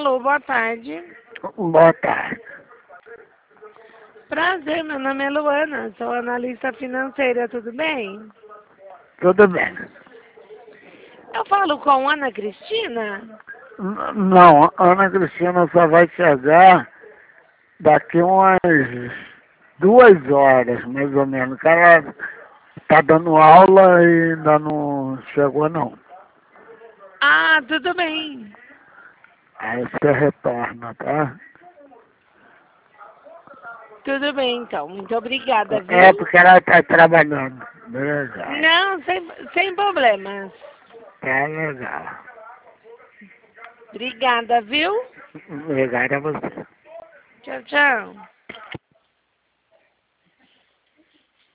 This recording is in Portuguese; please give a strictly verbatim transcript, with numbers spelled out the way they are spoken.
Alô, boa tarde. Boa tarde. Prazer, meu nome é Luana, sou analista financeira, tudo bem? Tudo bem. Eu falo com Ana Cristina? N- Não, a Ana Cristina só vai chegar daqui umas duas horas, mais ou menos. Que ela tá dando aula e ainda não chegou, não. Ah, tudo bem. Aí você retorna, tá? Tudo bem, então. Muito obrigada, É viu? porque ela tá trabalhando. Legal. Não, sem, sem problemas. Tá legal. Obrigada, viu? Obrigado a você. Tchau, tchau.